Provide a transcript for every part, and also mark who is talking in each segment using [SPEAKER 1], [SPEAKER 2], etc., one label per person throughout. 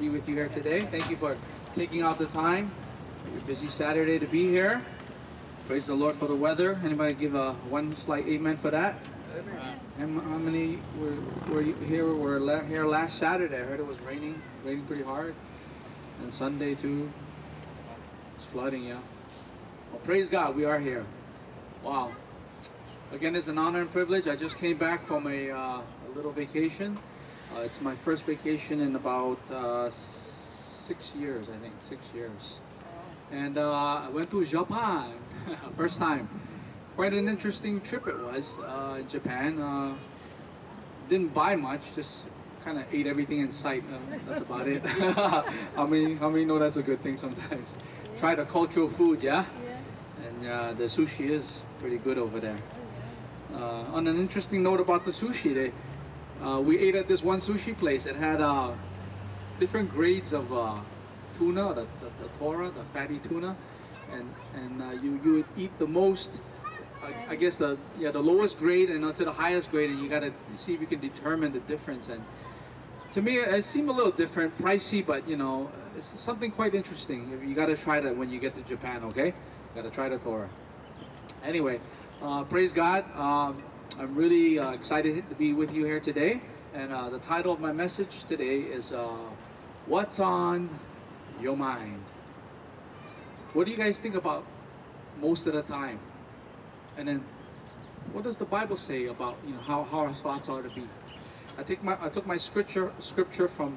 [SPEAKER 1] be with you here today. Thank you for taking out the time for your busy Saturday to be here. Praise the Lord for the weather. Anybody give a one slight amen for that? Amen. How many were here last Saturday? I heard it was raining pretty hard, and Sunday too. It's flooding, yeah. Well, praise God, we are here. Wow. Again, it's an honor and privilege. I just came back from a little vacation. It's my first vacation in about 6 years, I think. 6 years. And I went to Japan. First time. Quite an interesting trip it was in Japan. Didn't buy much, just kind of ate everything in sight. That's about it. How many know that's a good thing sometimes? Yeah. Try the cultural food, yeah? And the sushi is pretty good over there. On an interesting note about the sushi, we ate at this one sushi place. It had different grades of tuna, the tora, the fatty tuna, and you would eat the most. I guess the lowest grade and to the highest grade, and you gotta see if you can determine the difference. And to me, it seemed a little different, pricey, but it's something quite interesting. You gotta try that when you get to Japan. Okay, you gotta try the tora. Anyway, praise God. I'm really excited to be with you here today, and the title of my message today is "What's on Your Mind?" What do you guys think about most of the time? And then, what does the Bible say about how our thoughts are to be? I took my scripture from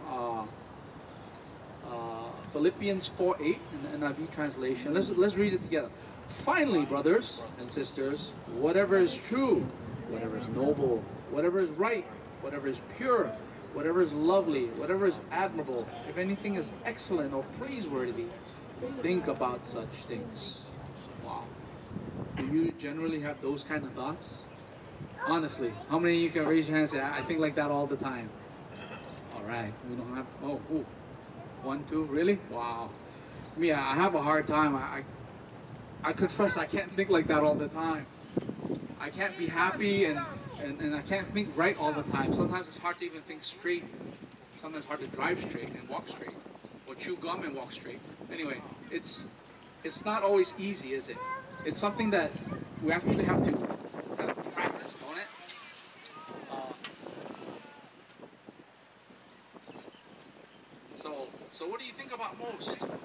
[SPEAKER 1] Philippians 4:8 in the NIV translation. Let's read it together. Finally, brothers and sisters, whatever is true, whatever is noble, whatever is right, whatever is pure, whatever is lovely, whatever is admirable, if anything is excellent or praiseworthy, think about such things. Wow. Do you generally have those kind of thoughts? Honestly, how many of you can raise your hand and say, I think like that all the time? All right, we don't have, ooh. 1, 2, really? Wow. Me, I have a hard time. I confess I can't think like that all the time. I can't be happy and I can't think right all the time. Sometimes it's hard to even think straight. Sometimes it's hard to drive straight and walk straight. Or chew gum and walk straight. Anyway, it's not always easy, is it? It's something that we actually have to kind of practice, don't it? So what do you think about most? God.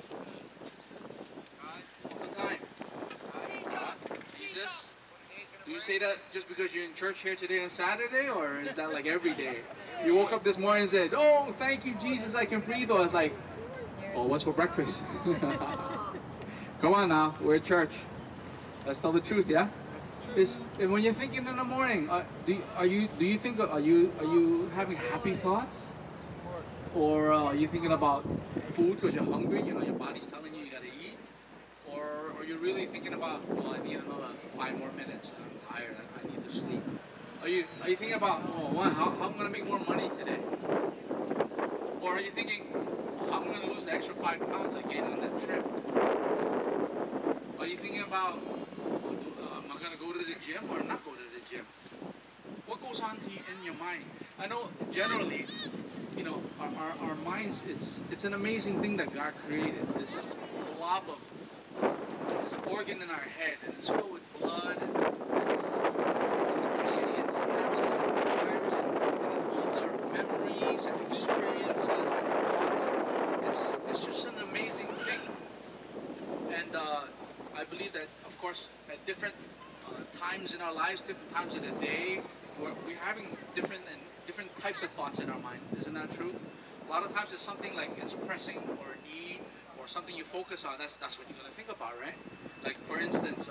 [SPEAKER 1] All the time. God. Jesus. Do you say that just because you're in church here today on Saturday, or is that like every day? You woke up this morning and said, "Oh, thank you, Jesus, I can breathe." Or it's like, "Oh, what's for breakfast?" Come on now, we're at church. Let's tell the truth, yeah. And when you're thinking in the morning, are you having happy thoughts? Or are you thinking about food because you're hungry? Your body's telling you gotta eat. Or are you really thinking about, I need another 5 more minutes. I'm tired. I need to sleep. Are you thinking about, how I'm gonna make more money today? Or are you thinking, how I'm gonna lose the extra 5 pounds I gained on that trip? Are you thinking about, am I gonna go to the gym or not go to the gym? What goes on in your mind? I know generally, our minds, it's an amazing thing that God created. This is a glob of it's this organ in our head, and it's filled with blood, and it's electricity and synapses and fires, and it holds our memories and experiences and thoughts, and it's just an amazing thing. And I believe that, of course, at different times in our lives, different times in the day, we're having different types of thoughts in our mind. Isn't that true? A lot of times it's something like it's pressing or a need or something you focus on. That's what you're gonna think about, right? Like for instance,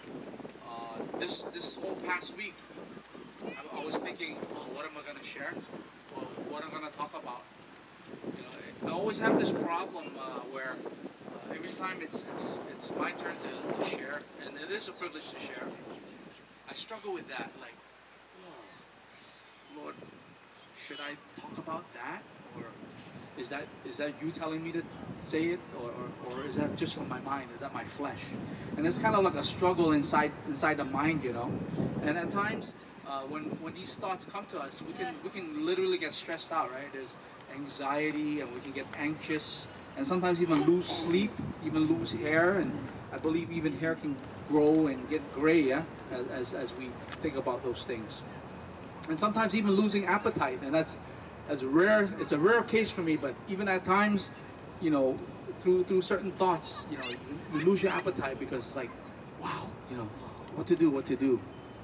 [SPEAKER 1] this whole past week, I was thinking, what am I gonna share? Well, what am I gonna talk about? I always have this problem where every time it's my turn to share, and it is a privilege to share. I struggle with that, like, Lord, should I talk about that, or is that you telling me to say it, or is that just from my mind? Is that my flesh? And it's kind of like a struggle inside the mind, And at times, when these thoughts come to us, we can literally get stressed out, right? There's anxiety, and we can get anxious, and sometimes even lose sleep, even lose hair, and I believe even hair can grow and get gray, yeah, as we think about those things. And sometimes even losing appetite, and that's rare. It's a rare case for me, but even at times, you know, through certain thoughts, you know, you lose your appetite because it's like, wow, you know, what to do,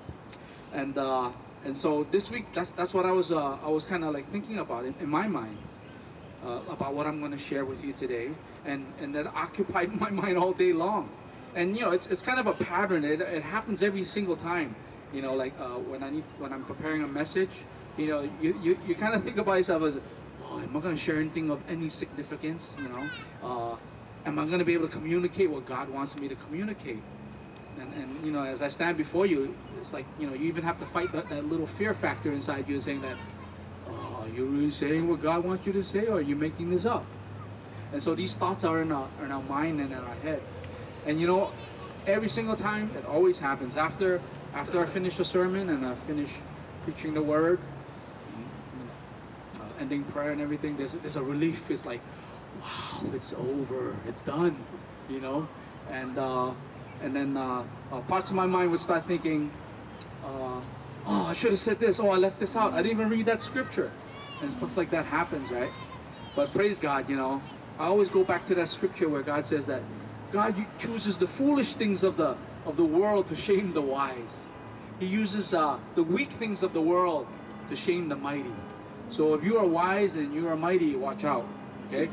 [SPEAKER 1] and so this week, that's what I was kind of like thinking about in my mind, about what I'm going to share with you today, and that occupied my mind all day long. And you know, it's kind of a pattern. It happens every single time. You know, like when I'm preparing a message, you know, you kind of think about yourself as, oh, am I going to share anything of any significance? You know, am I going to be able to communicate what God wants me to communicate? And you know, as I stand before you, it's like, you know, you even have to fight that little fear factor inside you, saying that, oh, are you really saying what God wants you to say, or are you making this up? And so these thoughts are in our mind and in our head. And you know, every single time, it always happens after I finish a sermon and I finish preaching the word, you know, ending prayer and everything. There's a relief. It's like, wow, it's over, it's done, you know. And then parts of my mind would start thinking, oh, I should have said this. Oh, I left this out. I didn't even read that scripture, and stuff like that happens, right? But praise God, you know. I always go back to that scripture where God says that God chooses the foolish things of the world to shame the wise. He uses the weak things of the world to shame the mighty. So if you are wise and you are mighty, watch out. Okay.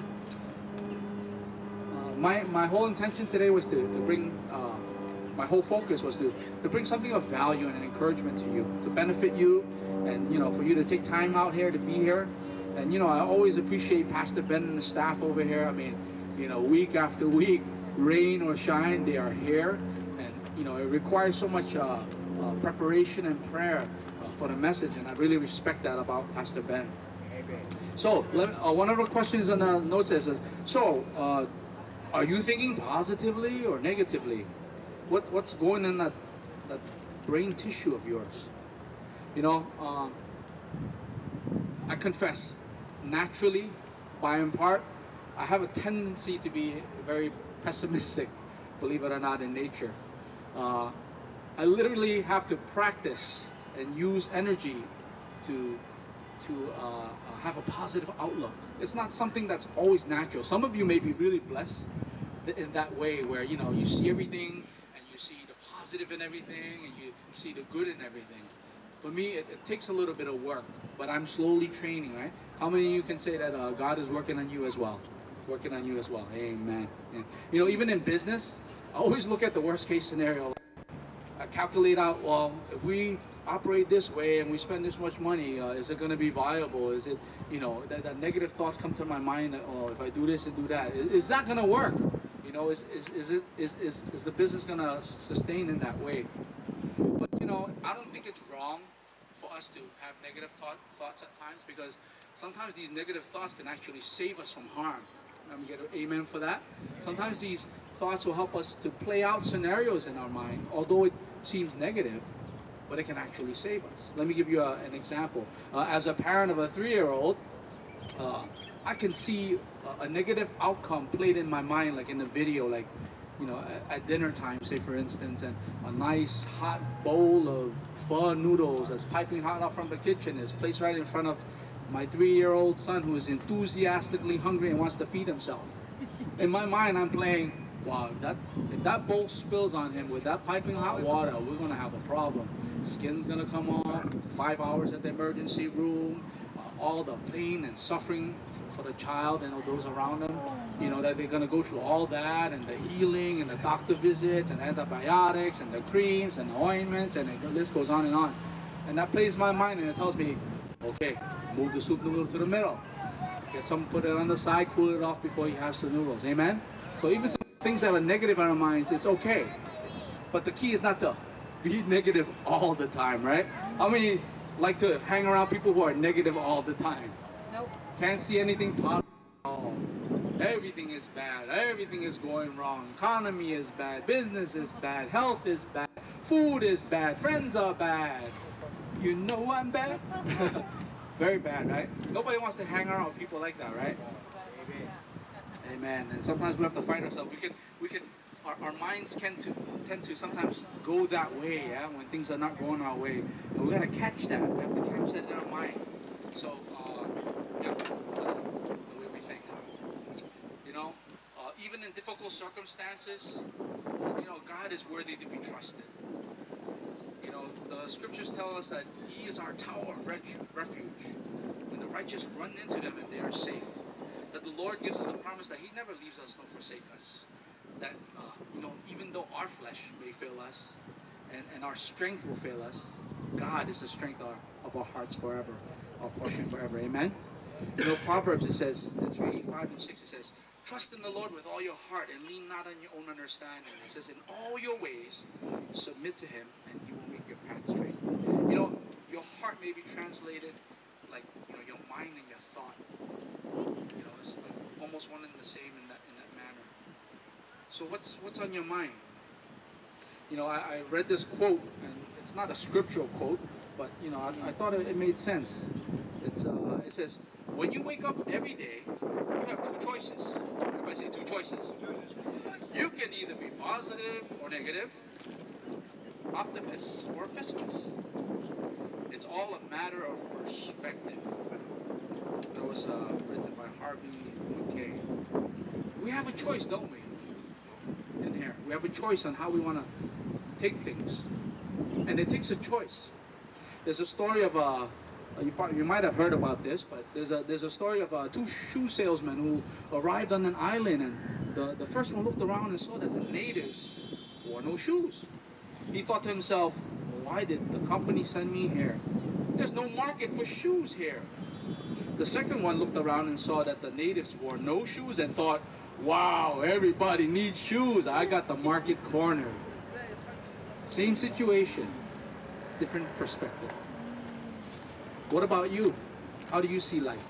[SPEAKER 1] My whole intention today was to bring, my whole focus was to bring something of value and an encouragement to you, to benefit you, and you know, for you to take time out here to be here. And you know, I always appreciate Pastor Ben and the staff over here. I mean, you know, week after week, rain or shine, they are here, and you know, it requires so much preparation and prayer for the message, and I really respect that about Pastor Ben. So, one of the questions on the notes says, so, are you thinking positively or negatively? What's going in that brain tissue of yours? You know, I confess, naturally, by and part, I have a tendency to be very pessimistic, believe it or not, in nature. I literally have to practice and use energy to have a positive outlook. It's not something that's always natural. Some of you may be really blessed in that way, where you know, you see everything and you see the positive in everything and you see the good in everything. For me, it takes a little bit of work, but I'm slowly training, right? How many of you can say that God is working on you as well? Working on you as well. Amen. Yeah. You know, even in business, I always look at the worst case scenario. I calculate out, well, if we operate this way and we spend this much money, is it going to be viable? Is it, you know, that negative thoughts come to my mind that, oh, if I do this and do that, is that going to work? You know, is the business going to sustain in that way? But you know, I don't think it's wrong for us to have negative thoughts at times, because sometimes these negative thoughts can actually save us from harm. Let me get an amen for that. Sometimes these thoughts will help us to play out scenarios in our mind, although it seems negative, but it can actually save us. Let me give you an example. As a parent of a 3-year-old, I can see a negative outcome played in my mind, like in the video, like, you know, at dinner time, say for instance, and a nice hot bowl of pho noodles that's piping hot out from the kitchen is placed right in front of my 3-year-old son, who is enthusiastically hungry and wants to feed himself. In my mind, I'm playing, wow, if that bowl spills on him with that piping hot water, we're gonna have a problem. Skin's gonna come off, 5 hours at the emergency room, all the pain and suffering for the child and those around them, you know, that they're gonna go through all that, and the healing and the doctor visits and antibiotics and the creams and the ointments, and the list goes on and on. And that plays my mind, and it tells me, okay, move the soup noodle to the middle. Get some, put it on the side, cool it off before you have some noodles. Amen? So even some things that are negative in our minds, it's okay. But the key is not to be negative all the time, right? How many like to hang around people who are negative all the time?
[SPEAKER 2] Nope.
[SPEAKER 1] Can't see anything positive. Oh, everything is bad. Everything is going wrong. Economy is bad. Business is bad. Health is bad. Food is bad. Friends are bad. You know I'm bad. Very bad, right? Nobody wants to hang around with people like that, right? Amen. And sometimes we have to fight ourselves. Our minds tend to sometimes go that way, yeah, when things are not going our way. And we gotta catch that. We have to catch that in our mind. So, yeah, that's the way we think. You know, even in difficult circumstances, you know, God is worthy to be trusted. You know, the scriptures tell us that He is our tower of refuge. When the righteous run into them and they are safe. That the Lord gives us a promise that He never leaves us nor forsake us. That, you know, even though our flesh may fail us and our strength will fail us, God is the strength of our hearts forever, our portion forever. Amen? You know, Proverbs, it says, in 3:5 and 6, it says, trust in the Lord with all your heart and lean not on your own understanding. It says, in all your ways, submit to Him and He will make your path straight. You know, your heart may be translated like, you know, your mind and your thought. You know, it's like almost one and the same in that manner. So what's on your mind? You know, I read this quote, and it's not a scriptural quote, but you know, I thought it made sense. It says, when you wake up every day, you have two choices. Everybody say two choices. You can either be positive or negative, optimist or pessimist. It's all a matter of perspective. That was written by Harvey McKay. We have a choice, don't we? In here, we have a choice on how we want to take things, and it takes a choice. There's a story of you might have heard about this, but there's a story of two shoe salesmen who arrived on an island, and the first one looked around and saw that the natives wore no shoes. He thought to himself, why did the company send me here? There's no market for shoes here. The second one looked around and saw that the natives wore no shoes and thought, wow, everybody needs shoes. I got the market cornered. Same situation, different perspective. What about you? How do you see life?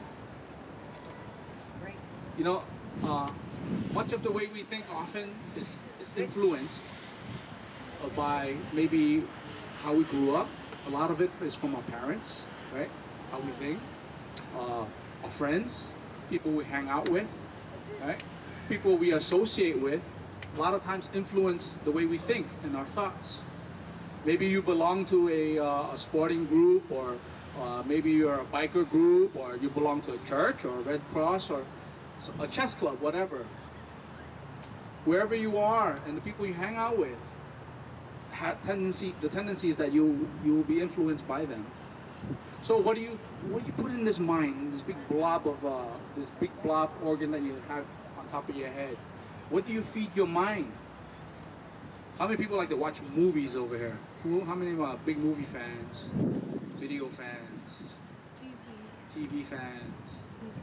[SPEAKER 1] You know, much of the way we think often is influenced by maybe how we grew up. A lot of it is from our parents, right? How we think. Our friends, people we hang out with, right? People we associate with, a lot of times influence the way we think and our thoughts. Maybe you belong to a sporting group, or maybe you're a biker group, or you belong to a church or a Red Cross or a chess club, whatever. Wherever you are and the people you hang out with, the tendency is that you will be influenced by them. So what do you put in this mind, this big blob organ that you have on top of your head? What do you feed your mind? How many people like to watch movies over here? How many big movie fans? Video fans? TV fans?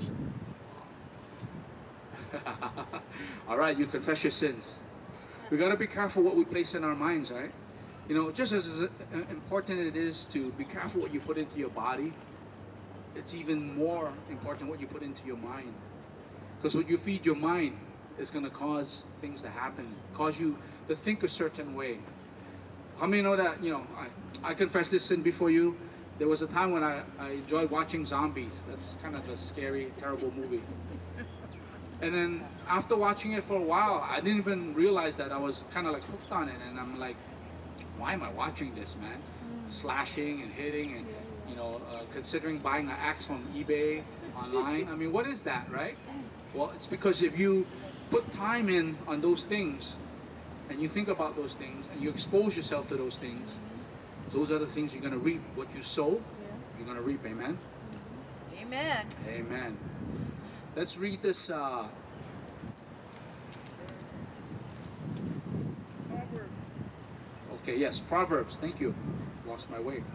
[SPEAKER 1] All right, you confess your sins. We gotta be careful what we place in our minds, right? You know, just as important it is to be careful what you put into your body, it's even more important what you put into your mind. Because what you feed your mind is going to cause things to happen, cause you to think a certain way. How many know that, you know, I confess this sin before you. There was a time when I enjoyed watching zombies. That's kind of a scary, terrible movie. And then after watching it for a while, I didn't even realize that I was kind of like hooked on it. And I'm like, why am I watching this, man? Slashing and hitting and, you know, considering buying an axe from eBay online. I mean, what is that, right? Well, it's because if you put time in on those things and you think about those things and you expose yourself to those things, those are the things you're going to reap. What you sow, you're going to reap. Amen?
[SPEAKER 2] Amen.
[SPEAKER 1] Amen. Let's read this. Okay, yes, Proverbs. Thank you. Lost my way.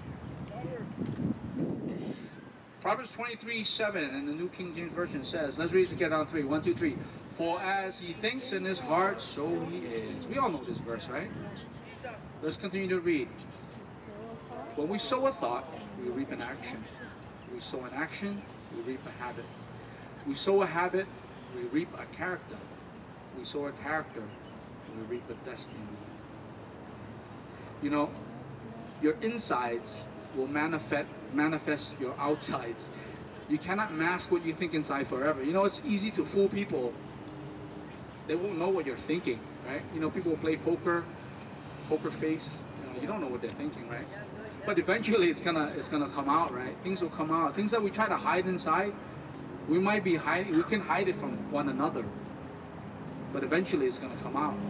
[SPEAKER 1] Proverbs 23:7 in the New King James Version says, let's read it together on three. 1, 2, 3. For as he thinks in his heart, so he is. We all know this verse, right? Let's continue to read. When we sow a thought, we reap an action. We sow an action, we reap a habit. We sow a habit, we reap a character. We sow a character, we reap a destiny. You know, your insides will manifest your outsides. You cannot mask what you think inside forever. You know, it's easy to fool people. They won't know what you're thinking, right? You know, people will play poker face. You don't know what they're thinking, right? But eventually, it's gonna come out, right? Things will come out. Things that we try to hide inside, we can hide it from one another, but eventually, it's gonna come out.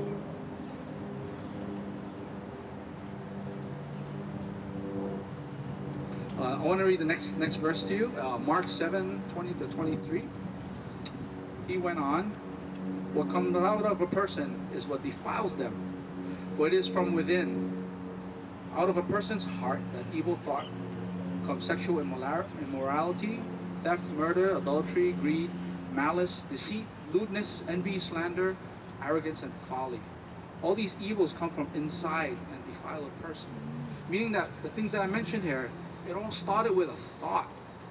[SPEAKER 1] I want to read the next verse to you. Mark 7:20-23. He went on, what comes out of a person is what defiles them. For it is from within, out of a person's heart, that evil thought comes: sexual immorality, theft, murder, adultery, greed, malice, deceit, lewdness, envy, slander, arrogance, and folly. All these evils come from inside and defile a person. Meaning that the things that I mentioned here, it all started with a thought.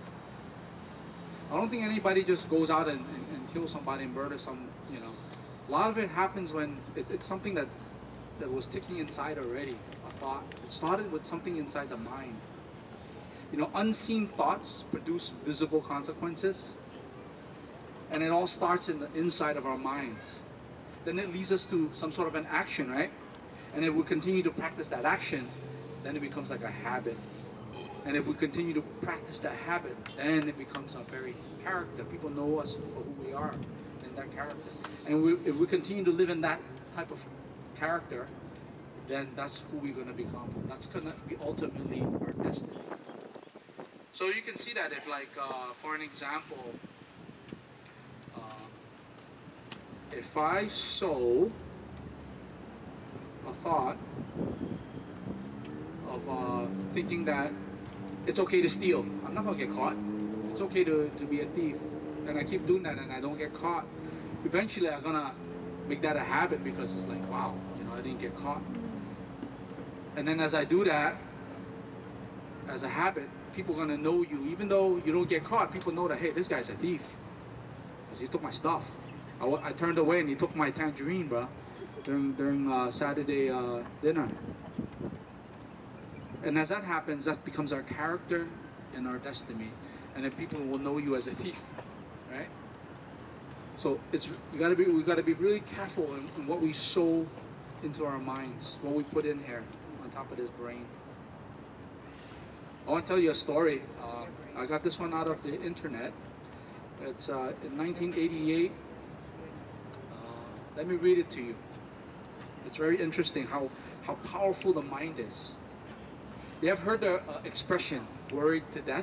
[SPEAKER 1] I don't think anybody just goes out and kills somebody and murders some, A lot of it happens when it's something that was ticking inside already, a thought. It started with something inside the mind. Unseen thoughts produce visible consequences. And it all starts in the inside of our minds. Then it leads us to some sort of an action, right? And if we continue to practice that action, then it becomes like a habit. And if we continue to practice that habit, then it becomes our very character. People know us for who we are in that character. And if we continue to live in that type of character, then that's who we're going to become. That's going to be ultimately our destiny. So you can see that if, for an example, if I sow a thought of thinking that it's okay to steal, I'm not going to get caught. It's okay to be a thief. And I keep doing that and I don't get caught. Eventually I'm going to make that a habit because it's like, wow, I didn't get caught. And then as I do that, as a habit, people are going to know you. Even though you don't get caught, people know that, hey, this guy's a thief. Because he took my stuff. I turned away and he took my tangerine, bro, during Saturday dinner. And as that happens, that becomes our character and our destiny. And then people will know you as a thief, right? So we gotta be really careful in what we sow into our minds, what we put in here on top of this brain. I want to tell you a story. I got this one out of the internet. It's in 1988. Let me read it to you. It's very interesting how powerful the mind is. You have heard the expression, worried to death?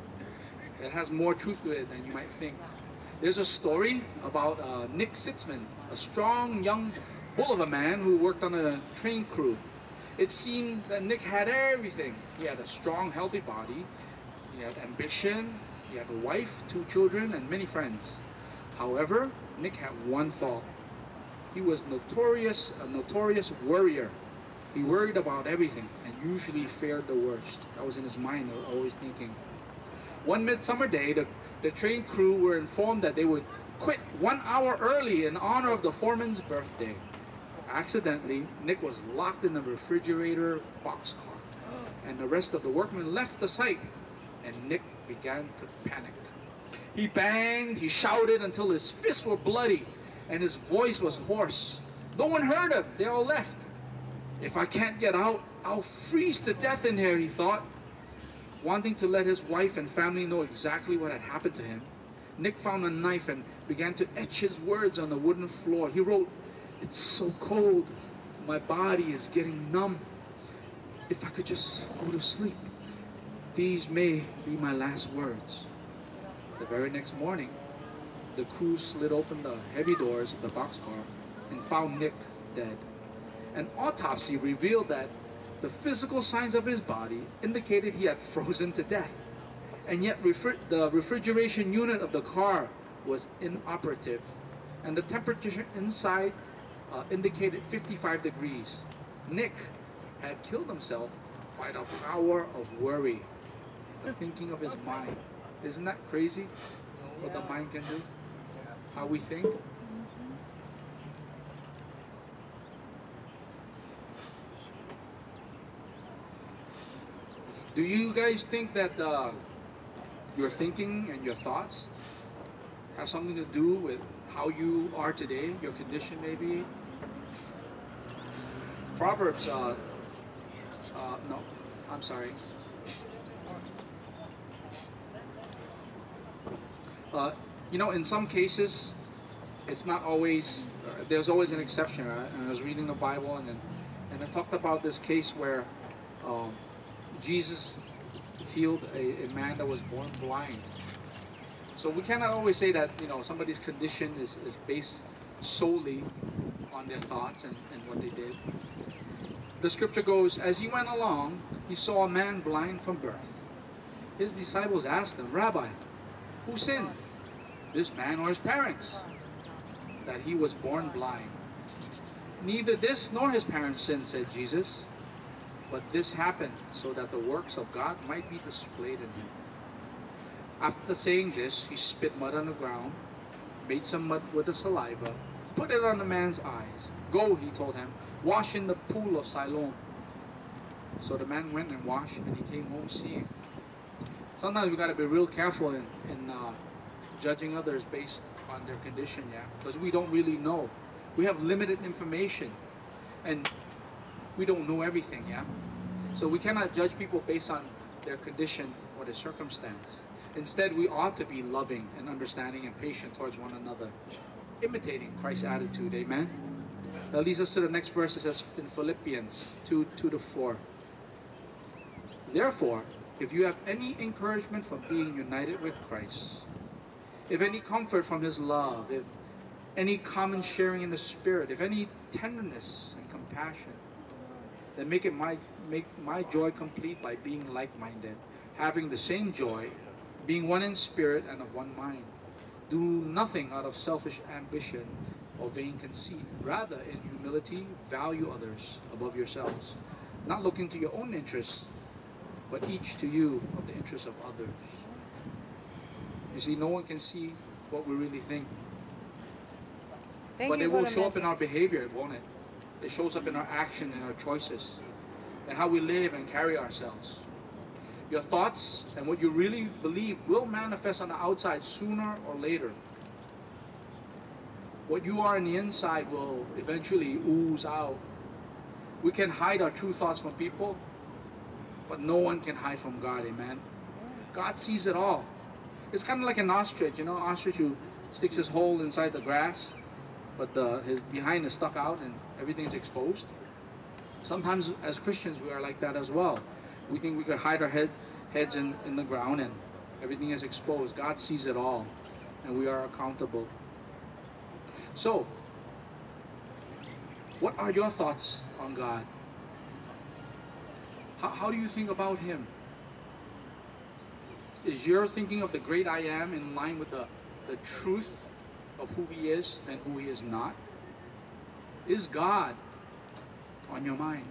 [SPEAKER 1] It has more truth to it than you might think. There's a story about Nick Sitzman, a strong young bull of a man who worked on a train crew. It seemed that Nick had everything. He had a strong, healthy body. He had ambition. He had a wife, 2 children, and many friends. However, Nick had one fault. He was a notorious worrier. He worried about everything and usually feared the worst. That was in his mind, always thinking. One midsummer day, the train crew were informed that they would quit 1 hour early in honor of the foreman's birthday. Accidentally, Nick was locked in the refrigerator boxcar, and the rest of the workmen left the site, and Nick began to panic. He banged, he shouted until his fists were bloody, and his voice was hoarse. No one heard him, they all left. If I can't get out, I'll freeze to death in here, he thought. Wanting to let his wife and family know exactly what had happened to him, Nick found a knife and began to etch his words on the wooden floor. He wrote, "It's so cold, my body is getting numb. If I could just go to sleep, these may be my last words." The very next morning, the crew slid open the heavy doors of the boxcar and found Nick dead. An autopsy revealed that the physical signs of his body indicated he had frozen to death. And yet the refrigeration unit of the car was inoperative. And the temperature inside indicated 55 degrees. Nick had killed himself by the power of worry, the thinking of his mind. Isn't that crazy what the mind can do? How we think? Do you guys think that your thinking and your thoughts have something to do with how you are today, your condition maybe? Proverbs, no, I'm sorry. In some cases, it's not always, there's always an exception. Right? And I was reading the Bible and it talked about this case where Jesus healed a man that was born blind. So we cannot always say that, somebody's condition is based solely on their thoughts and what they did. The scripture goes, as he went along, he saw a man blind from birth. His disciples asked him, Rabbi, who sinned, this man or his parents, that he was born blind? Neither this nor his parents sinned, said Jesus, but this happened so that the works of God might be displayed in him. After saying this, he spit mud on the ground, made some mud with the saliva, put it on the man's eyes. Go, he told him, wash in the pool of Siloam. So the man went and washed, and he came home seeing. Sometimes we got to be real careful in judging others based on their condition, because we don't really know. We have limited information, and we don't know everything, So we cannot judge people based on their condition or their circumstance. Instead, we ought to be loving and understanding and patient towards one another, imitating Christ's attitude. Amen. That leads us to the next verse. It says in Philippians 2:2-4. Therefore, if you have any encouragement from being united with Christ, if any comfort from his love, if any common sharing in the Spirit, if any tenderness and compassion, then make my joy complete by being like-minded, having the same joy, being one in spirit and of one mind. Do nothing out of selfish ambition or vain conceit. Rather, in humility, value others above yourselves, not looking to your own interests, but each to you of the interests of others. You see, no one can see what we really think. But it will show up in our behavior, won't it? It shows up in our action and our choices and how we live and carry ourselves. Your thoughts and what you really believe will manifest on the outside sooner or later. What you are on the inside will eventually ooze out. We can hide our true thoughts from people, but no one can hide from God, amen? God sees it all. It's kind of like an ostrich, ostrich who sticks his hole inside the grass, but his behind is stuck out and everything's exposed. Sometimes as Christians we are like that as well. We think we could hide our heads in the ground and everything is exposed. God sees it all and we are accountable. So, what are your thoughts on God? How do you think about Him? Is your thinking of the great I Am in line with the truth of who He is and who He is not? Is God on your mind?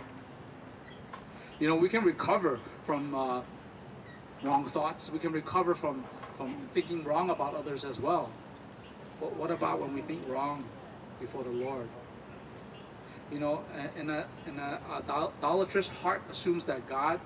[SPEAKER 1] We can recover from wrong thoughts. We can recover from thinking wrong about others as well. But what about when we think wrong before the Lord? An idolatrous heart assumes that God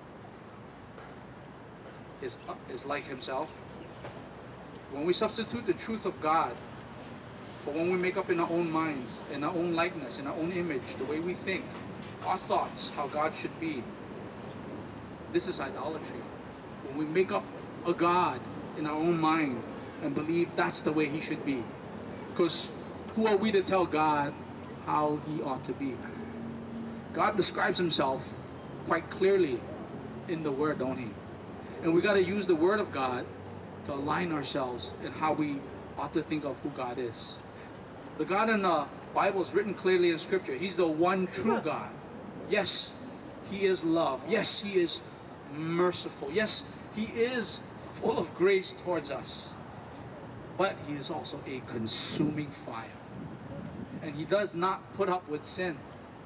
[SPEAKER 1] is like Himself. When we substitute the truth of God for when we make up in our own minds, in our own likeness, in our own image, the way we think, our thoughts, how God should be, this is idolatry. When we make up a God in our own mind and believe that's the way He should be. Because who are we to tell God how He ought to be? God describes Himself quite clearly in the Word, don't He? And we got to use the Word of God to align ourselves in how we ought to think of who God is. The God in the Bible is written clearly in Scripture. He's the one true God. Yes, He is love. Yes, He is merciful. Yes, He is full of grace towards us. But He is also a consuming fire. And He does not put up with sin.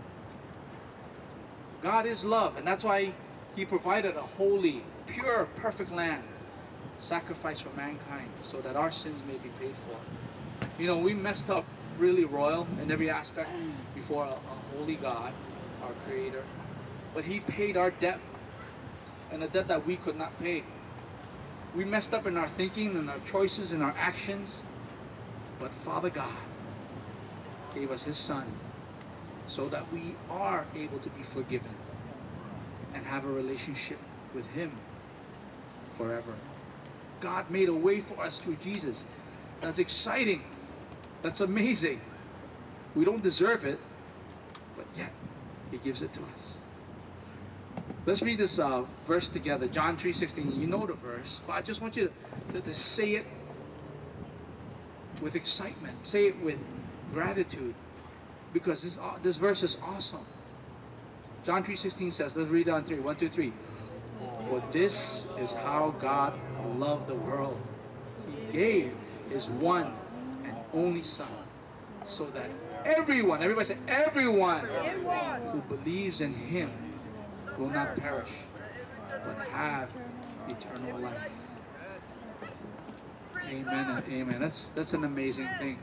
[SPEAKER 1] God is love, and that's why He provided a holy, pure, perfect lamb, sacrifice for mankind, so that our sins may be paid for. We messed up really royal in every aspect before a holy God, our Creator. But He paid our debt. and a debt that we could not pay. We messed up in our thinking and our choices and our actions, but Father God gave us His Son so that we are able to be forgiven and have a relationship with Him forever. God made a way for us through Jesus. That's exciting. That's amazing. We don't deserve it, but yet He gives it to us. Let's read this verse together. John 3:16. You know the verse, but I just want you to say it with excitement. Say it with gratitude, because this verse is awesome. John 3:16 says, let's read it on three. 1, 2, 3. For this is how God loved the world. He gave His one and only Son, so that everyone, everybody say everyone, who believes in Him will not perish, but have eternal life. Amen and amen. That's an amazing thing.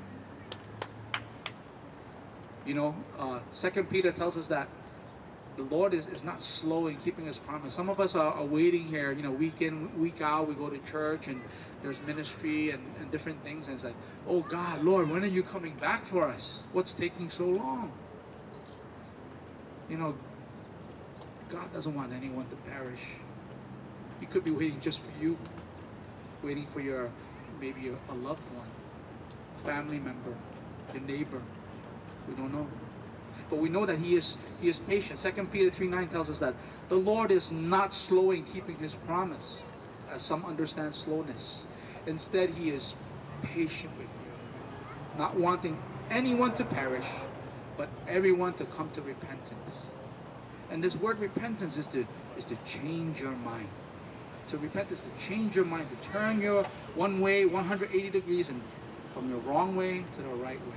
[SPEAKER 1] You know, 2 Peter tells us that the Lord is not slow in keeping His promise. Some of us are waiting here, you know, week in, week out. We go to church and there's ministry and different things. And it's like, oh God, Lord, when are you coming back for us? What's taking so long? You know, God doesn't want anyone to perish. He could be waiting just for you, waiting for your, maybe a loved one, a family member, your neighbor. We don't know. But we know that He is patient. 2 Peter 3:9 tells us that the Lord is not slow in keeping His promise, as some understand slowness. Instead, He is patient with you, not wanting anyone to perish, but everyone to come to repentance. And this word repentance is to change your mind. To repent is to change your mind, to turn your one way 180 degrees and from your wrong way to the right way.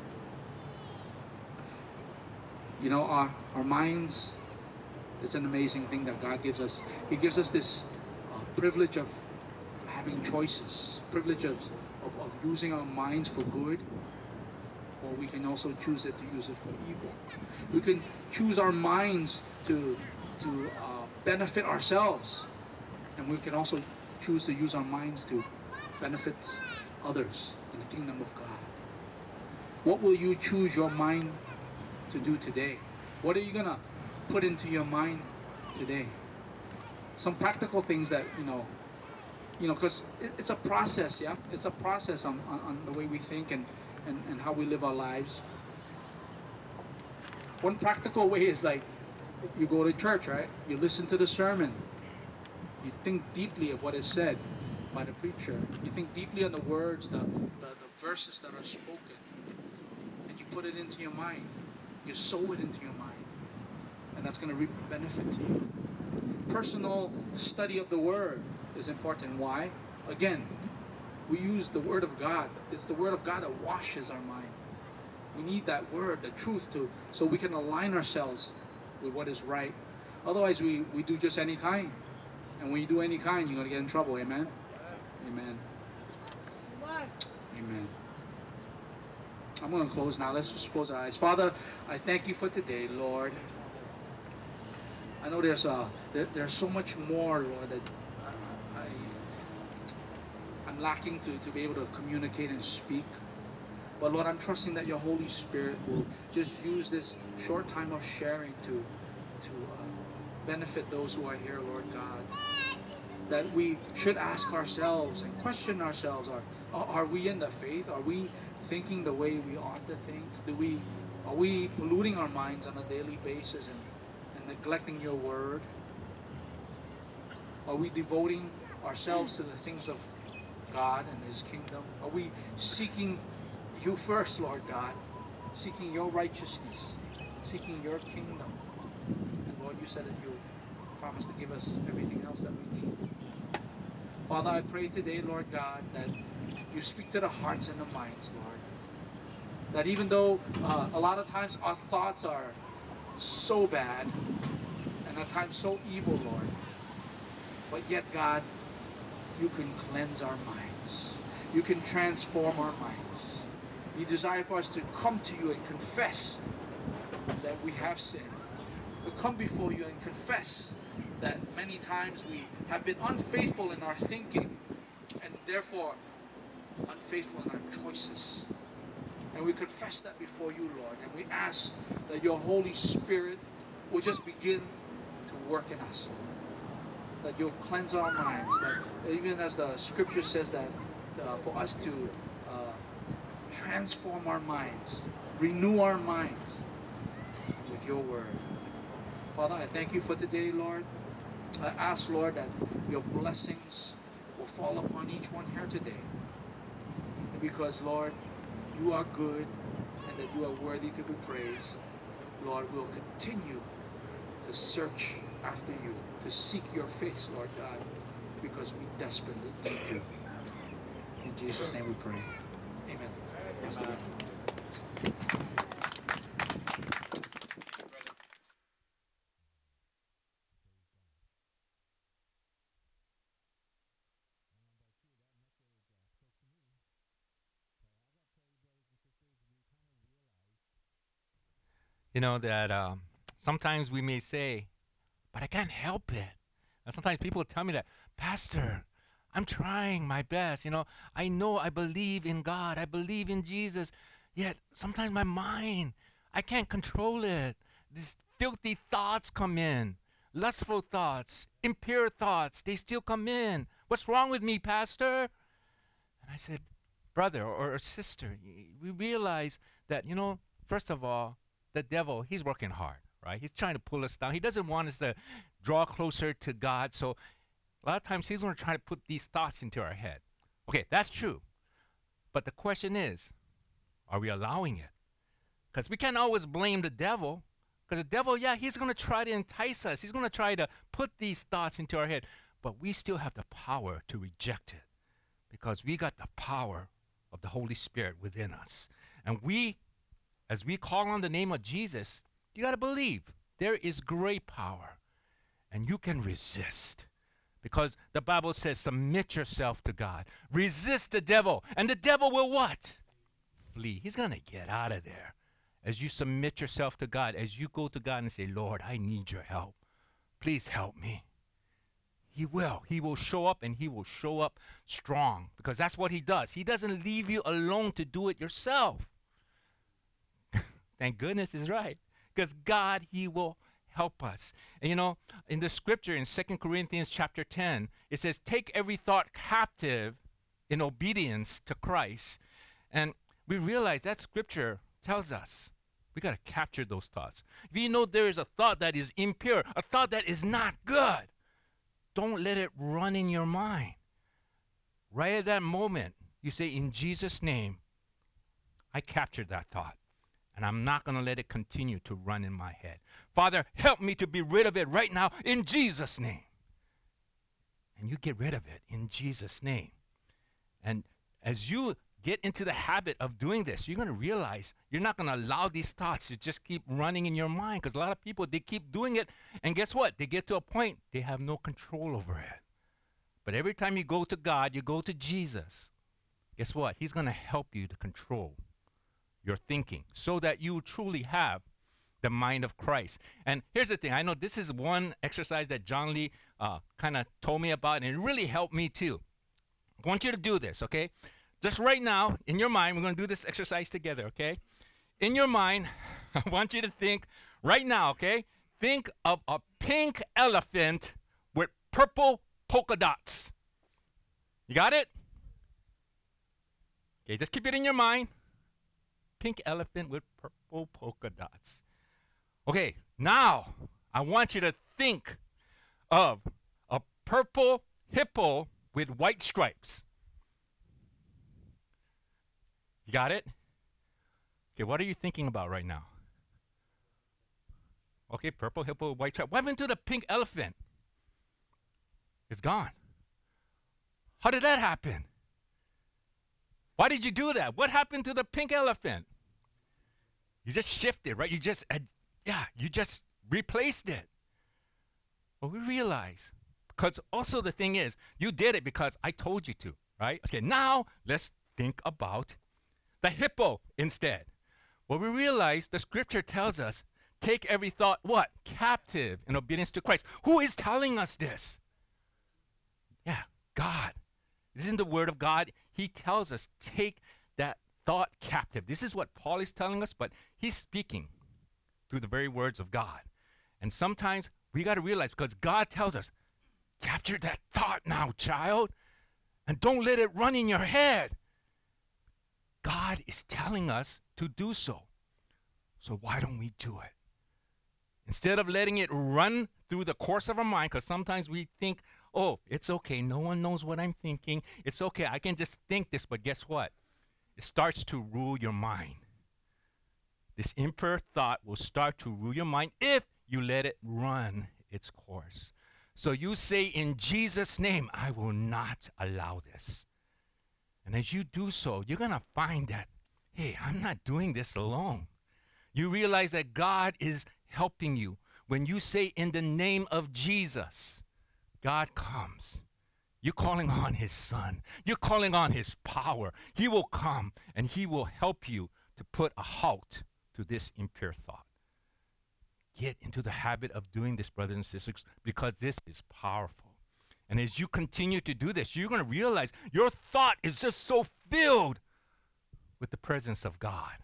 [SPEAKER 1] You know, our minds, it's an amazing thing that God gives us. He gives us this privilege of having choices, privilege of using our minds for good, or we can also choose it to use it for evil. We can choose our minds to benefit ourselves, and we can also choose to use our minds to benefit others in the kingdom of God. What will you choose your mind to do today? What are you gonna put into your mind today? Some practical things that you know, because it's a process. Yeah, it's a process on the way we think and how we live our lives. One practical way is like you go to church, right? You listen to the sermon. You think deeply of what is said by the preacher. You think deeply on the words, the verses that are spoken, and you put it into your mind. You sow it into your mind, and that's going to reap benefit to you. Personal study of the Word is important. Why? Again, we use the Word of God. It's the Word of God that washes our mind. We need that Word, the truth, so we can align ourselves with what is right. Otherwise, we do just any kind. And when you do any kind, you're going to get in trouble. Amen? Amen. Amen. I'm going to close now. Let's just close our eyes. Father, I thank You for today, Lord. I know there's so much more, Lord, that I'm lacking to be able to communicate and speak. But Lord, I'm trusting that Your Holy Spirit will just use this short time of sharing to benefit those who are here, Lord God. That we should ask ourselves and question ourselves, are we in the faith? Are we thinking the way we ought to think? Are we polluting our minds on a daily basis and neglecting Your Word? Are we devoting ourselves to the things of God and His kingdom? Are we seeking You first, Lord God? Seeking Your righteousness, seeking Your kingdom. And Lord, You said that You promised to give us everything else that we need. Father, I pray today, Lord God, that You speak to the hearts and the minds, Lord. That even though a lot of times our thoughts are so bad and at times so evil, Lord, but yet, God, You can cleanse our minds. You can transform our minds. You desire for us to come to You and confess that we have sinned. To come before You and confess that many times we have been unfaithful in our thinking and therefore unfaithful in our choices. And we confess that before you, Lord, and we ask that your Holy Spirit will just begin to work in us, Lord. That you'll cleanse our minds, that even as the scripture says that for us to transform our minds, renew our minds with your word. Father, I thank you for today, Lord. I ask, Lord, that your blessings will fall upon each one here today. And because, Lord, you are good and that you are worthy to be praised, Lord, we'll continue to search after you, to seek your face, Lord God, because we desperately need you. In Jesus' name we pray. Amen. Pastor Ben.
[SPEAKER 3] You know, that sometimes we may say, but I can't help it. And sometimes people tell me that, Pastor, I'm trying my best. I know I believe in God. I believe in Jesus. Yet sometimes my mind, I can't control it. These filthy thoughts come in. Lustful thoughts, impure thoughts, they still come in. What's wrong with me, Pastor? And I said, brother or sister, we realize that, first of all, the devil, he's working hard, right? He's trying to pull us down. He doesn't want us to draw closer to God. So a lot of times he's going to try to put these thoughts into our head. Okay, that's true. But the question is, are we allowing it? Because we can't always blame the devil. Because the devil, yeah, he's going to try to entice us. He's going to try to put these thoughts into our head. But we still have the power to reject it. Because we got the power of the Holy Spirit within us. And as we call on the name of Jesus, you got to believe there is great power. And you can resist. Because the Bible says, submit yourself to God. Resist the devil. And the devil will what? Flee. He's going to get out of there. As you submit yourself to God, as you go to God and say, Lord, I need your help. Please help me. He will. He will show up, and he will show up strong. Because that's what he does. He doesn't leave you alone to do it yourself. Thank goodness is right. Because God, he will help us. And in the scripture in 2 Corinthians chapter 10, it says, take every thought captive in obedience to Christ. And we realize that scripture tells us we got to capture those thoughts. If you know there is a thought that is impure, a thought that is not good, don't let it run in your mind. Right at that moment, you say, in Jesus' name, I captured that thought. And I'm not going to let it continue to run in my head. Father, help me to be rid of it right now in Jesus' name. And you get rid of it in Jesus' name. And as you get into the habit of doing this, you're going to realize you're not going to allow these thoughts to just keep running in your mind. Because a lot of people, they keep doing it. And guess what? They get to a point, they have no control over it. But every time you go to God, you go to Jesus, guess what? He's going to help you to control your thinking so that you truly have the mind of Christ. And here's the thing. I know this is one exercise that John Lee kind of told me about, and it really helped me too. I want you to do this, okay? Just right now, in your mind, we're going to do this exercise together, okay? In your mind, I want you to think right now, okay? Think of a pink elephant with purple polka dots. You got it? Okay, just keep it in your mind. Pink elephant with purple polka dots. Okay, now I want you to think of a purple hippo with white stripes. You got it? Okay, what are you thinking about right now? Okay, purple hippo with white stripes. What happened to the pink elephant? It's gone. How did that happen? Why did you do that? What happened to the pink elephant? You just shifted, right? You just replaced it. But we realize, because also the thing is, you did it because I told you to, right? Okay, now let's think about the hippo instead. Well, we realize the scripture tells us take every thought, what? Captive in obedience to Christ. Who is telling us this? Yeah, God. This isn't the word of God. He tells us, take that thought captive. This is what Paul is telling us, but he's speaking through the very words of God. And sometimes we got to realize, because God tells us, capture that thought now, child, and don't let it run in your head. God is telling us to do so. So why don't we do it? Instead of letting it run through the course of our mind, because sometimes we think, oh, it's okay. No one knows what I'm thinking. It's okay. I can just think this. But guess what? It starts to rule your mind. This impure thought will start to rule your mind if you let it run its course. So you say, in Jesus' name, I will not allow this. And as you do so, you're going to find that, hey, I'm not doing this alone. You realize that God is helping you. When you say, in the name of Jesus, God comes. You're calling on his Son. You're calling on his power. He will come and he will help you to put a halt to this impure thought. Get into the habit of doing this, brothers and sisters, because this is powerful. And as you continue to do this, you're going to realize your thought is just so filled with the presence of God.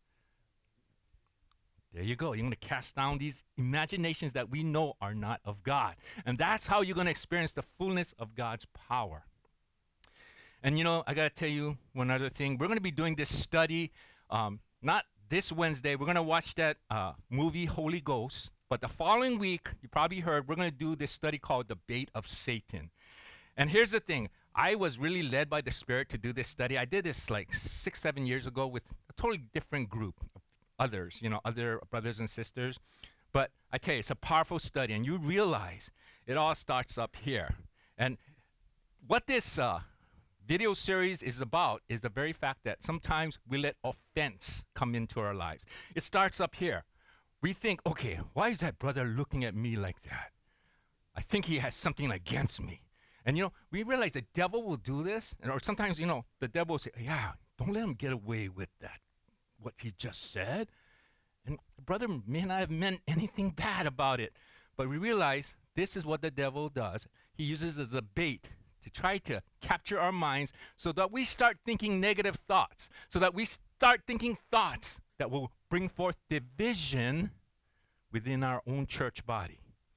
[SPEAKER 3] There you go. You're going to cast down these imaginations that we know are not of God. And that's how you're going to experience the fullness of God's power. And you know, I got to tell you one other thing. We're going to be doing this study, not this Wednesday. We're going to watch that movie, Holy Ghost. But the following week, you probably heard, we're going to do this study called The Bait of Satan. And here's the thing. I was really led by the Spirit to do this study. I did this like 6-7 years ago with a totally different group of others, you know, other brothers and sisters. But I tell you, it's a powerful study. And you realize it all starts up here. And what this video series is about is the very fact that sometimes we let offense come into our lives. It starts up here. We think, okay, why is that brother looking at me like that? I think he has something against me. And, you know, we realize the devil will do this. Or sometimes, you know, the devil will say, yeah, don't let him get away with that, what he just said. And the brother may not have meant anything bad about it. But we realize this is what the devil does. He uses it as a bait to try to capture our minds so that we start thinking negative thoughts, so that we start thinking thoughts that will bring forth division within our own church body.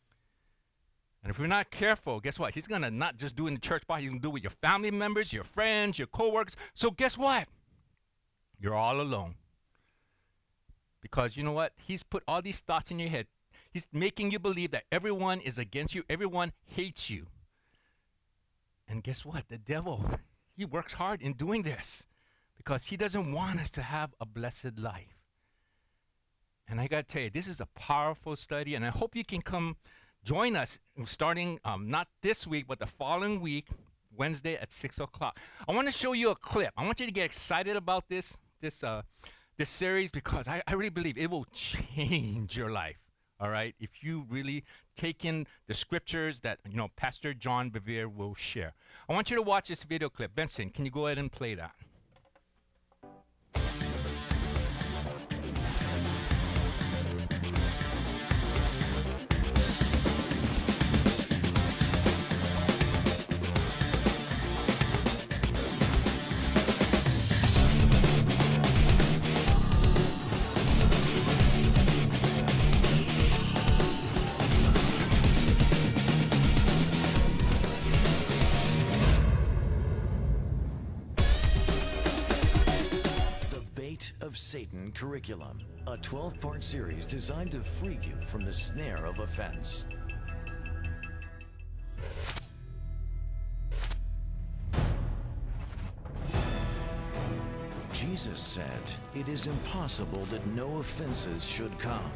[SPEAKER 3] And if we're not careful, guess what? He's going to not just do it in the church body, he's going to do it with your family members, your friends, your coworkers. So guess what? You're all alone. Because you know what? He's put all these thoughts in your head. He's making you believe that everyone is against you, everyone hates you. And guess what? The devil, he works hard in doing this because he doesn't want us to have a blessed life. And I got to tell you, this is a powerful study, and I hope you can come join us starting not this week, but the following week, Wednesday at 6 o'clock. I want to show you a clip. I want you to get excited about this series because I really believe it will change your life. All right, if you really take in the scriptures that, you know, Pastor John Bevere will share. I want you to watch this video clip. Benson, can you go ahead and play that?
[SPEAKER 4] Satan Curriculum, a 12-part series designed to free you from the snare of offense. Jesus said, "It is impossible that no offenses should come."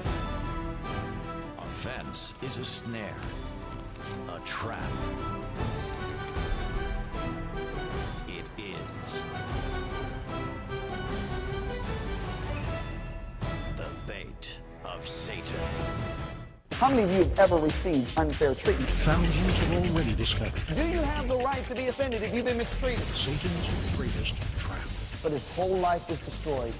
[SPEAKER 4] Offense is a snare, a trap. It is of Satan.
[SPEAKER 5] How many of you have ever received unfair treatment?
[SPEAKER 6] Thousands have already discovered.
[SPEAKER 5] Do you have the right to be offended if you've been mistreated?
[SPEAKER 6] Satan's greatest trap.
[SPEAKER 5] But his whole life was destroyed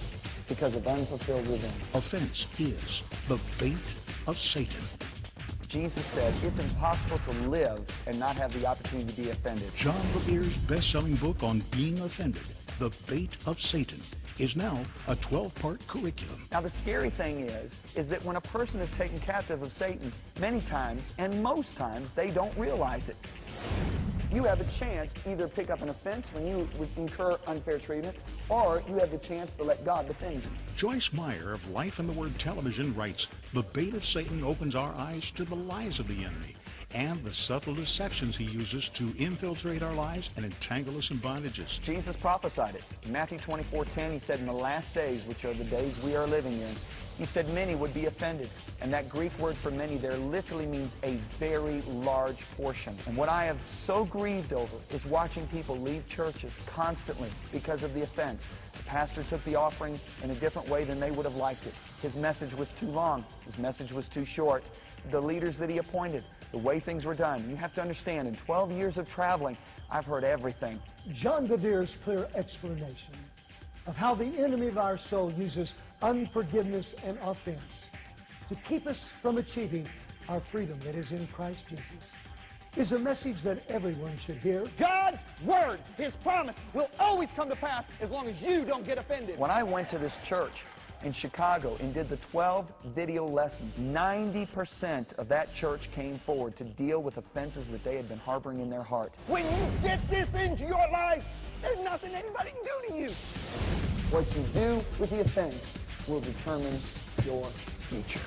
[SPEAKER 5] because of unfulfilled revenge.
[SPEAKER 6] Offense is the bait of Satan.
[SPEAKER 5] Jesus said it's impossible to live and not have the opportunity to be offended.
[SPEAKER 6] John Bevere's best-selling book on being offended, The Bait of Satan, is now a 12-part curriculum.
[SPEAKER 5] Now, the scary thing is that when a person is taken captive of Satan, many times, and most times, they don't realize it. You have a chance to either pick up an offense when you incur unfair treatment, or you have the chance to let God defend you.
[SPEAKER 6] Joyce Meyer of Life in the Word Television writes, The bait of Satan opens our eyes to the lies of the enemy and the subtle deceptions he uses to infiltrate our lives and entangle us in bondages.
[SPEAKER 5] Jesus prophesied it. In Matthew 24:10, he said, in the last days, which are the days we are living in, he said many would be offended. And that Greek word for many there literally means a very large portion. And what I have so grieved over is watching people leave churches constantly because of the offense. The pastor took the offering in a different way than they would have liked it. His message was too long. His message was too short. The leaders that he appointed, the way things were done. You have to understand, in 12 years of traveling, I've heard everything.
[SPEAKER 7] John Bevere's clear explanation of how the enemy of our soul uses unforgiveness and offense to keep us from achieving our freedom that is in Christ Jesus is a message that everyone should hear.
[SPEAKER 5] God's word, his promise, will always come to pass as long as you don't get offended. When I went to this church in Chicago and did the 12 video lessons, 90% of that church came forward to deal with offenses that they had been harboring in their heart. When you get this into your life, there's nothing anybody can do to you. What you do with the offense will determine your future.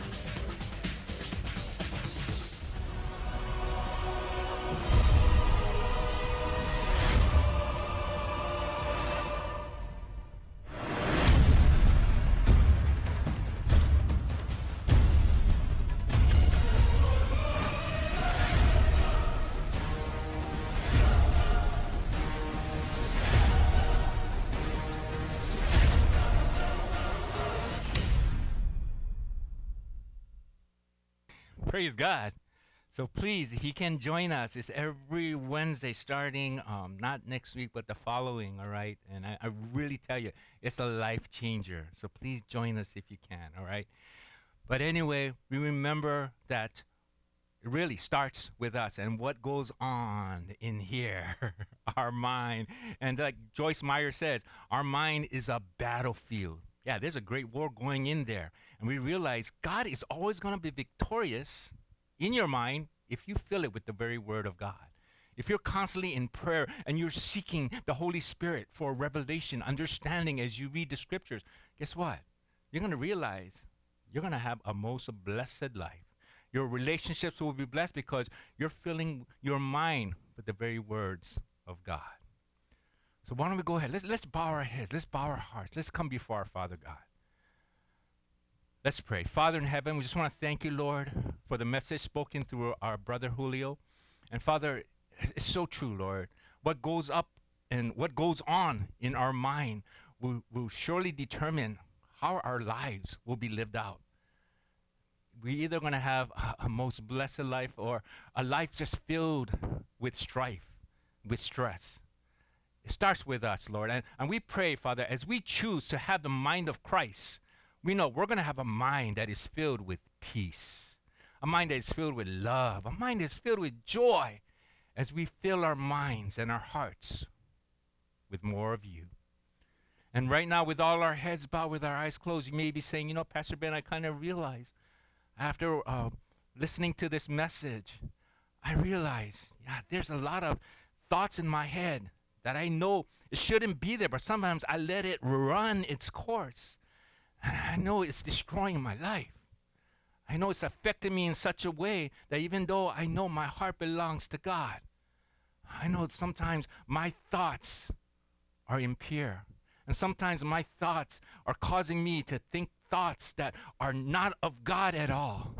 [SPEAKER 3] Praise God. So please, if you can join us, it's every Wednesday starting, not next week, but the following, all right? And I really tell you, it's a life changer. So please join us if you can, all right? But anyway, we remember that it really starts with us and what goes on in here, our mind. And like Joyce Meyer says, our mind is a battlefield. Yeah, there's a great war going in there. And we realize God is always going to be victorious in your mind if you fill it with the very word of God. If you're constantly in prayer and you're seeking the Holy Spirit for revelation, understanding as you read the scriptures, guess what? You're going to realize you're going to have a most blessed life. Your relationships will be blessed because you're filling your mind with the very words of God. So why don't we go ahead? Let's bow our heads. Let's bow our hearts. Let's come before our Father God. Let's pray. Father in heaven, we just want to thank you, Lord, for the message spoken through our brother Julio. And Father, it's so true, Lord. What goes up and what goes on in our mind will surely determine how our lives will be lived out. We're either going to have a most blessed life or a life just filled with strife, with stress. It starts with us, Lord. And we pray, Father, as we choose to have the mind of Christ, we know we're going to have a mind that is filled with peace, a mind that is filled with love, a mind that is filled with joy as we fill our minds and our hearts with more of you. And right now, with all our heads bowed, with our eyes closed, you may be saying, you know, Pastor Ben, I kind of realize after listening to this message, I realize, yeah, there's a lot of thoughts in my head that I know it shouldn't be there, but sometimes I let it run its course. And I know it's destroying my life. I know it's affecting me in such a way that even though I know my heart belongs to God, I know sometimes my thoughts are impure. And sometimes my thoughts are causing me to think thoughts that are not of God at all.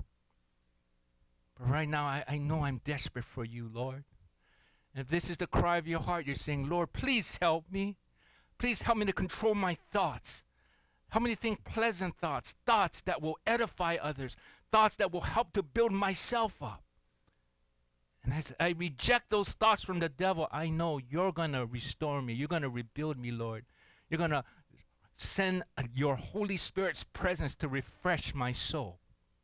[SPEAKER 3] But right now, I know I'm desperate for you, Lord. And if this is the cry of your heart, you're saying, Lord, please help me. Please help me to control my thoughts. Help me to think pleasant thoughts, thoughts that will edify others, thoughts that will help to build myself up. And as I reject those thoughts from the devil, I know you're going to restore me. You're going to rebuild me, Lord. You're going to send your Holy Spirit's presence to refresh my soul.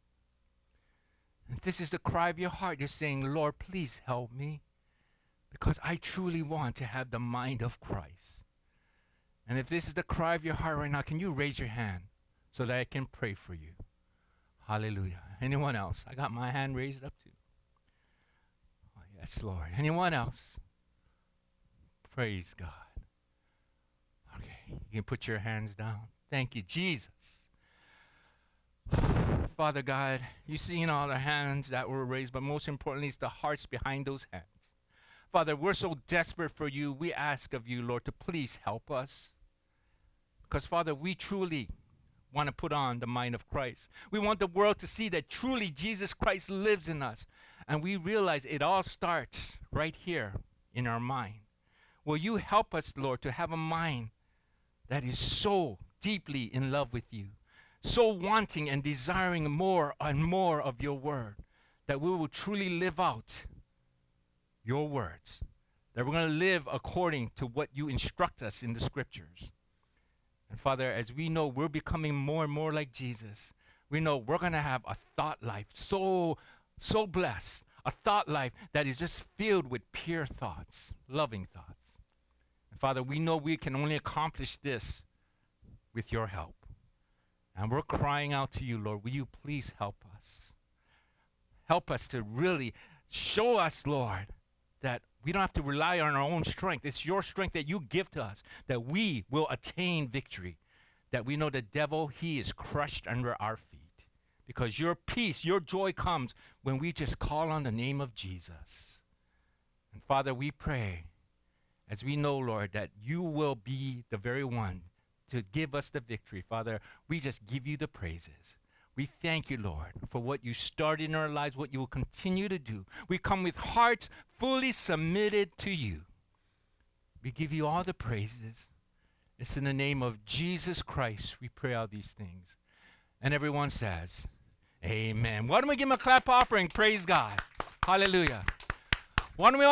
[SPEAKER 3] If this is the cry of your heart, you're saying, Lord, please help me, because I truly want to have the mind of Christ. And if this is the cry of your heart right now, can you raise your hand so that I can pray for you? Hallelujah. Anyone else? I got my hand raised up too. Oh, yes, Lord. Anyone else? Praise God. Okay, you can put your hands down. Thank you, Jesus. Father God, you've seen all the hands that were raised, but most importantly, it's the hearts behind those hands. Father, we're so desperate for you. We ask of you, Lord, to please help us. Because, Father, we truly want to put on the mind of Christ. We want the world to see that truly Jesus Christ lives in us. And we realize it all starts right here in our mind. Will you help us, Lord, to have a mind that is so deeply in love with you, so wanting and desiring more and more of your word, that we will truly live out your words, that we're going to live according to what you instruct us in the scriptures. And Father, as we know we're becoming more and more like Jesus, we know we're going to have a thought life so blessed, a thought life that is just filled with pure thoughts, loving thoughts. And Father, we know we can only accomplish this with your help. And we're crying out to you, Lord, will you please help us? Help us to really show us, Lord, that we don't have to rely on our own strength. It's your strength that you give to us, that we will attain victory, that we know the devil, he is crushed under our feet. Because your peace, your joy comes when we just call on the name of Jesus. And Father, we pray, as we know, Lord, that you will be the very one to give us the victory. Father, we just give you the praises. We thank you, Lord, for what you started in our lives, what you will continue to do. We come with hearts fully submitted to you. We give you all the praises. It's in the name of Jesus Christ we pray all these things. And everyone says, amen. Why don't we give him a clap offering? Praise God. Hallelujah. Why don't we all